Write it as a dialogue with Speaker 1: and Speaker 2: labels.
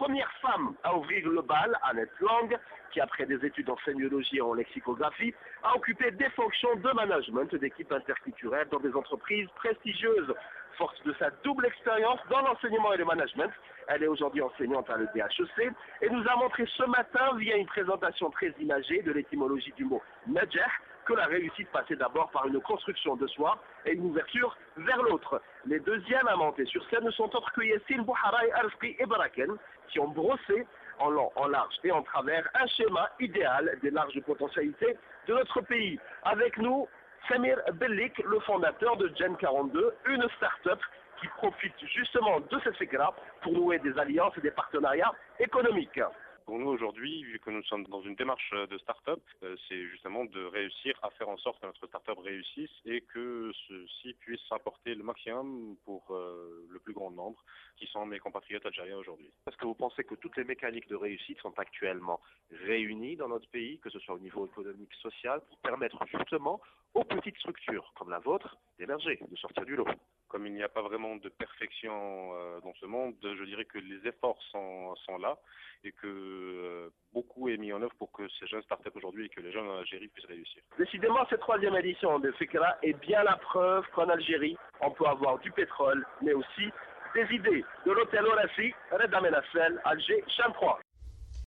Speaker 1: première femme à ouvrir le bal, Annette Lang, qui après des études en sémiologie et en lexicographie, a occupé des fonctions de management d'équipes interculturelles dans des entreprises prestigieuses. Forte de sa double expérience dans l'enseignement et le management, elle est aujourd'hui enseignante à l'EDHEC et nous a montré ce matin, via une présentation très imagée de l'étymologie du mot « najah », que la réussite passait d'abord par une construction de soi et une ouverture vers l'autre. Les deuxièmes à monter sur scène ne sont autres que Yassine Bouharaï, Arfqi et Baraken, qui ont brossé en long, en large et en travers un schéma idéal des larges potentialités de notre pays. Avec nous, Samir Bellik, le fondateur de Gen 42, une start-up qui profite justement de cette fikra pour nouer des alliances et des partenariats économiques.
Speaker 2: Pour nous aujourd'hui, vu que nous sommes dans une démarche de start-up, c'est justement de réussir à faire en sorte que notre start-up réussisse et que ceci puisse apporter le maximum pour le plus grand nombre qui sont mes compatriotes algériens aujourd'hui.
Speaker 3: Est-ce que vous pensez que toutes les mécaniques de réussite sont actuellement réunies dans notre pays, que ce soit au niveau économique, social, pour permettre justement aux petites structures comme la vôtre d'émerger, de sortir du lot?
Speaker 2: Comme il n'y a pas vraiment de perfection dans ce monde, je dirais que les efforts sont là et que beaucoup est mis en œuvre pour que ces jeunes startups aujourd'hui et que les jeunes en Algérie puissent réussir.
Speaker 1: Décidément, cette troisième édition de Fikra est bien la preuve qu'en Algérie, on peut avoir du pétrole, mais aussi des idées. De l'hôtel Orafi, Reda Menassel, Alger, Cham 3.